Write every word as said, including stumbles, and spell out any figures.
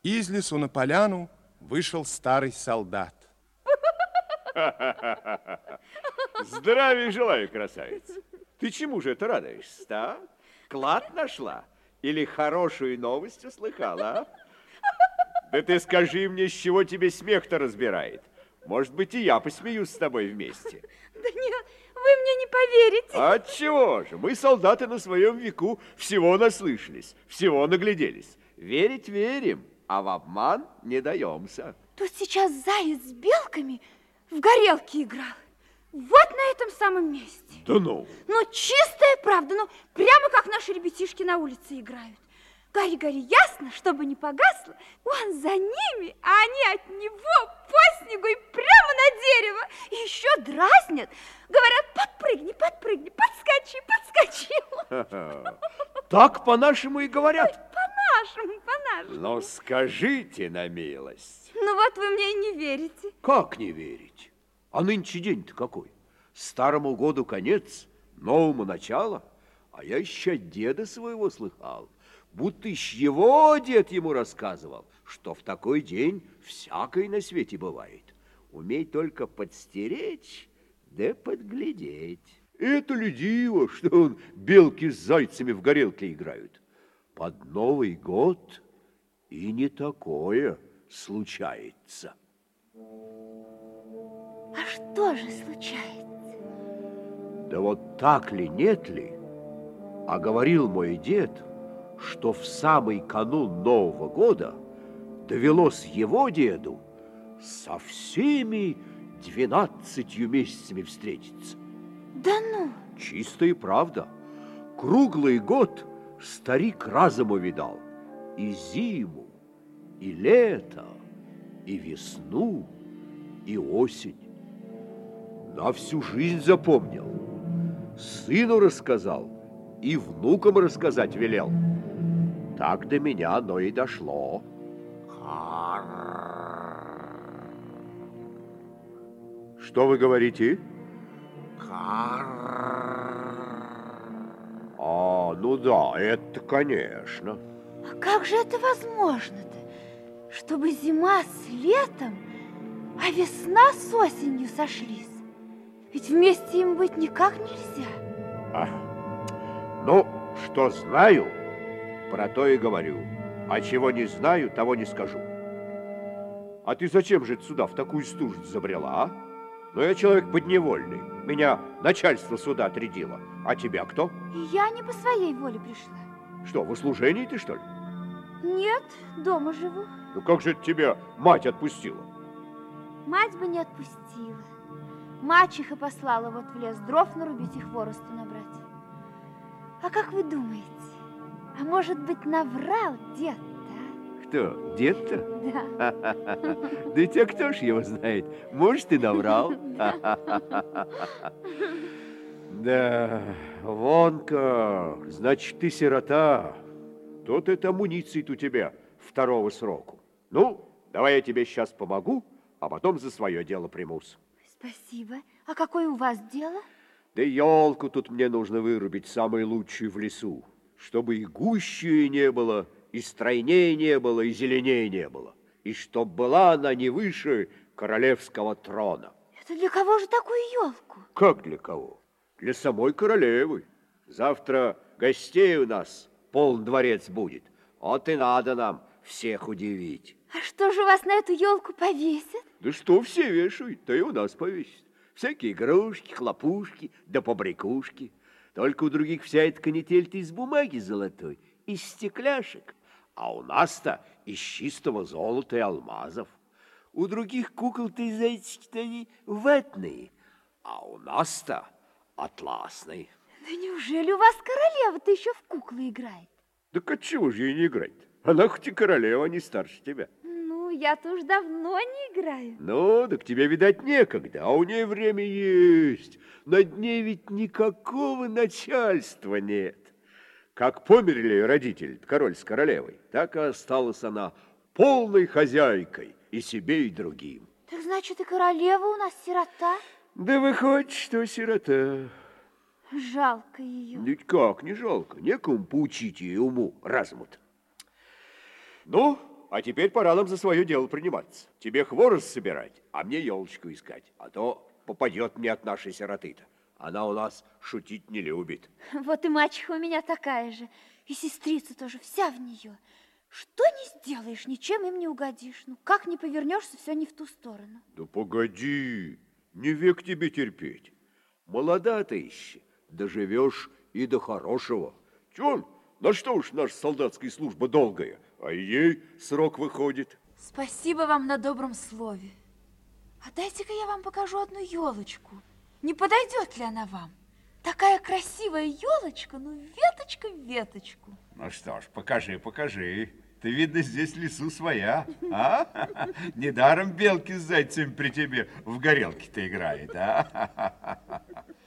Из лесу на поляну вышел старый солдат. Здравия желаю, красавица. Ты чему же это радуешься, а? Клад нашла? Или хорошую новость услыхала, а? Да ты скажи мне, с чего тебе смех-то разбирает? Может быть, и я посмеюсь с тобой вместе. Да нет, вы мне не поверите. Отчего же? Мы, солдаты, на своем веку всего наслышались, всего нагляделись. Верить верим, а в обман не даемся. Тут сейчас заяц с белками в горелке играл. Вот на этом самом месте. Да ну? Ну, чистая правда, ну, прямо как наши ребятишки на улице играют. Гори-гори, ясно, чтобы не погасло. Он за ними, а они от него по снегу и прямо на дерево. И еще дразнят. Говорят, подпрыгни, подпрыгни, подскочи, подскочи. Так по-нашему и говорят. По-нашему, по-нашему. Но скажите на милость. Ну вот вы мне и не верите. Как не верить? А нынче день-то какой? Старому году конец, новому начало. А я еще от деда своего слыхал, будто еще его дед ему рассказывал, что в такой день всякое на свете бывает. Умей только подстеречь, да подглядеть. Это ли диво, что он белки с зайцами в горелке играют? Под Новый год и не такое случается. А что же случается? Да вот так ли, нет ли? А говорил мой дед, что в самый канун Нового года довелось его деду со всеми двенадцатью месяцами встретиться. Да ну? Чистая правда. Круглый год старик разом увидал. И зиму, и лето, и весну, и осень. На всю жизнь запомнил. Сыну рассказал и внукам рассказать велел. Так до меня оно и дошло. Что вы говорите? А, ну да, это конечно. А как же это возможно-то? Чтобы зима с летом, а весна с осенью сошлись? Ведь вместе им быть никак нельзя. А, ну, что знаю, про то и говорю. А чего не знаю, того не скажу. А ты зачем же сюда в такую стужу забрела, а? Ну, я человек подневольный. Меня начальство сюда отрядило. А тебя кто? Я не по своей воле пришла. Что, в услужении ты, что ли? Нет, дома живу. Ну, как же это тебя мать отпустила? Мать бы не отпустила. Мачеха послала вот в лес дров нарубить и хворосту набрать. А как вы думаете, а может быть, наврал дед-то, а? Кто, дед-то? Да. Да тебя кто ж его знает? Может, и наврал. Да, вон как, значит, ты сирота. Тут это амуниции-то у тебя второго сроку. Ну, давай я тебе сейчас помогу, а потом за свое дело примусь. Спасибо. А какое у вас дело? Да елку тут мне нужно вырубить, самую лучшую в лесу, чтобы и гуще не было, и стройнее не было, и зеленее не было, и чтоб была она не выше королевского трона. Это для кого же такую елку? Как для кого? Для самой королевы. Завтра гостей у нас полный дворец будет. Вот и надо нам всех удивить. А что же у вас на эту елку повесят? Да что все вешают, то и у нас повесят. Всякие игрушки, хлопушки, да побрякушки. Только у других вся эта канитель-то из бумаги золотой, из стекляшек. А у нас-то из чистого золота и алмазов. У других кукол-то и зайчики-то они ватные, а у нас-то атласные. Да неужели у вас королева-то еще в куклы играет? Так отчего же ей не играть? Она хоть и королева, не старше тебя. Ну, я-то уж давно не играю. Ну, так тебе, видать, некогда, а у ней время есть. Над ней ведь никакого начальства нет. Как померли ее родители, король с королевой, так и осталась она полной хозяйкой и себе, и другим. Так значит, и королева у нас сирота? Да выходит, что сирота. Жалко ее. Ведь как не жалко, некому поучить ее уму разуму-то. Ну, а теперь пора нам за свое дело приниматься. Тебе хворост собирать, а мне елочку искать. А то попадет мне от нашей сироты-то. Она у нас шутить не любит. Вот и мачеха у меня такая же. И сестрица тоже вся в нее. Что не сделаешь, ничем им не угодишь. Ну, как не повернешься, все не в ту сторону. Да погоди, не век тебе терпеть. Молода ты еще, доживешь и до хорошего. Чё, на что уж наша солдатская служба долгая, а ей срок выходит. Спасибо вам на добром слове. А дайте-ка я вам покажу одну елочку. Не подойдет ли она вам? Такая красивая елочка, ну веточка в веточку. Ну что ж, покажи, покажи. Ты, видно, здесь в лесу своя, а? Недаром белки с зайцем при тебе в горелке-то играет, а?